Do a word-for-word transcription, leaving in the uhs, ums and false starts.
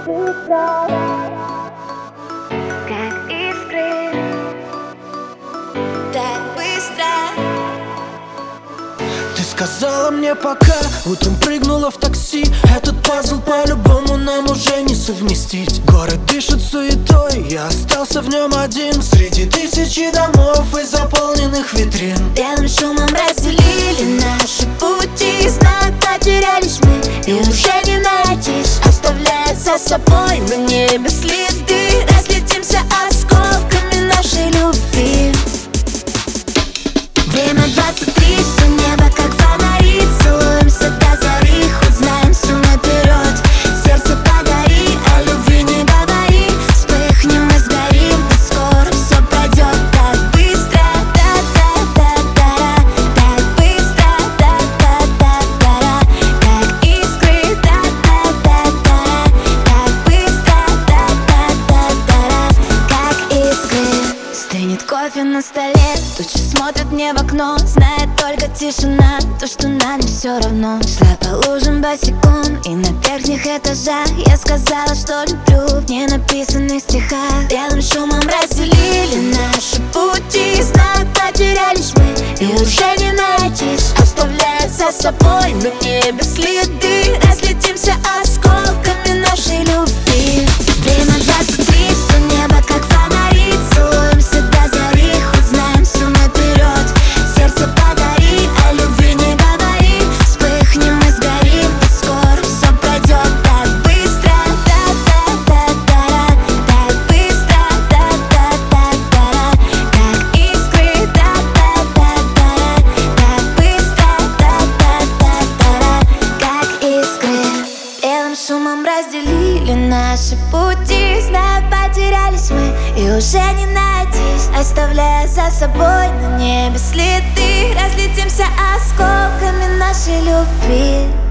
быстро, как искры, так быстро. Ты сказала мне пока, утром прыгнула в такси. Этот пазл по-любому нам уже не совместить. Город дышит суетой, я остался в нем один среди тысячи домов и заполненных витрин. Белым шумом разделили наши пути, знак потерялись мы, и уже не найтись. Оставляя за собой на небе следы, разлетимся осколками нашей любви. Время двадцать три, все небо как фонари, целуемся до зари, хоть знаем все наперед. Сердце подари, о любви не говори, вспыхнем и сгорим, ведь скоро все пройдет так быстро, та-та-та-та-та, так быстро, та-та-та-та-та, как искры, та-та-та-та-та, так быстро, та-та-та-та-та, как искры. Стынет кофе на столе, тучи смотрят мне в окно, знает только тишина, то, что нам не все равно. Шла по лужам босиком, и на верхних этажах я сказала, что люблю в ненаписанных стихах. Белым шумом разделили наши пути, знак потерялись мы, и уже не найтись. Оставляя за собой на небе следы, разлетимся осколками нашей любви. Время двадцать три, все небо как фонари, целуемся до зари, хоть знаем все наперед. Сердце подари, о любви не говори, вспыхнем и сгорим, ведь скоро все пройдет так быстро, та-та-та-та-та, так быстро, та-та-та-та-та, как искры, та-та-та-та-та, так быстро, та-та-та-та-та, как искры. Белым шумом разделили наши пути, знак потерялись мы, и уже не найтись. Оставляя за собой на небе следы, разлетимся осколками нашей любви.